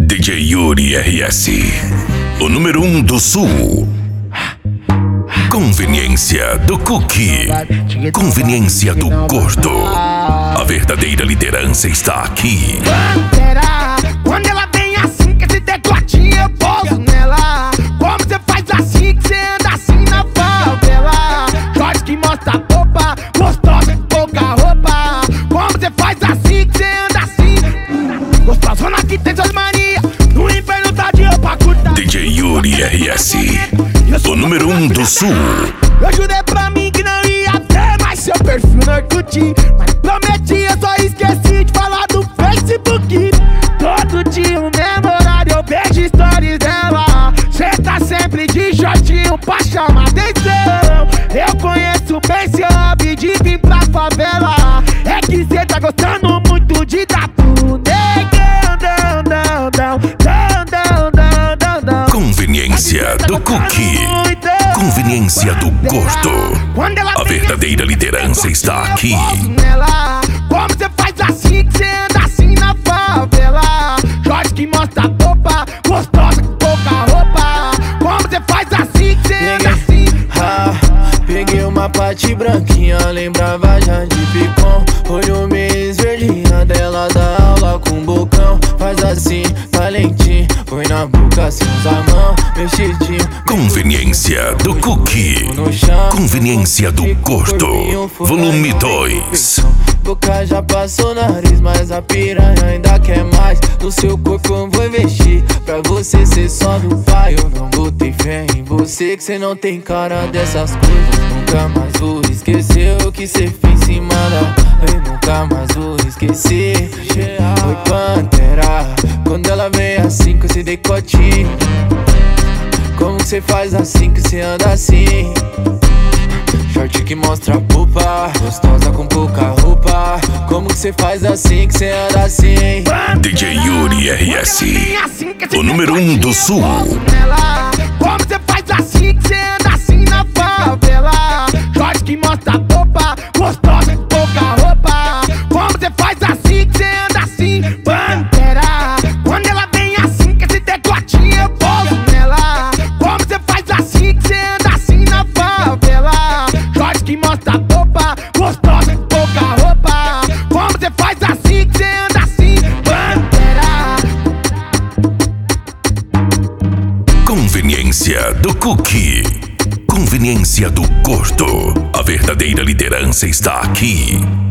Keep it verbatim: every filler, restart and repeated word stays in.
D J Yuri R S, o número um do sul. Conveniência do Cookie, conveniência do gordo. A verdadeira liderança está aqui. Pantera, quando ela vem assim, que esse decotinho eu pouso nela. Como você faz assim, que você anda assim na favela? Jorge que mostra a popa, gostosa, pouca roupa. Como você faz assim, que você anda assim? Gostosona que tem suas manias, no inferno tá de roupa curta. D J Yuri R S, o número um do sul. Eu jurei pra mim que não ia ter mais seu perfil no Orkut, mas prometi, eu só esqueci de falar do Facebook. Todo dia o mesmo horário eu vejo stories dela. Cê tá sempre de shortinho pra chamar atenção. Eu conheço bem seu hobby de vir pra favela. É que cê tá gostando muito de dar pro negão, down, down, down, down, down, down, down, down. Conveniência do Cookie, conveniência do gordo. A verdadeira liderança está aqui. Como você faz assim, que você anda assim na favela? Jorge que mostra a popa, gostosa, pouca roupa. Como você faz assim, que você anda assim? Ah, peguei uma parte branquinha, lembrava já de picom. Olho meio esverdinha dela da aula com bocão. Faz assim, talentinho, põe na boca sem usar a mão. Mexidinho. Conveniência do Cookie, conveniência do gordo, volume dois. Boca já passou nariz, mas a piranha ainda quer mais. No seu corpo eu vou investir, pra você ser só do pai. Eu não botei fé em você, que cê não tem cara dessas coisas. Nunca mais vou esquecer o que cê fez em cima da... Eu nunca mais vou esquecer. Foi Pantera, quando ela vem assim com esse decotinho. Como que cê faz assim, que cê anda assim? Short que mostra a pupa, gostosa com pouca roupa. Como que cê faz assim, que cê anda assim? D J Yuri R S, o número um do sul. Como você faz assim, que você anda assim na favela? Jorge que mostra a popa, gostosa, pouca roupa. Como você faz assim, que você anda assim? Pantera, quando ela vem assim, que esse decotinho eu pouso nela. Como você faz assim, que você anda assim na favela? Jorge que mostra a popa, gostosa, pouca roupa. Como você faz assim, que você anda assim? Pantera. Conveniência do Cookie, conveniência do gordo. A verdadeira liderança está aqui.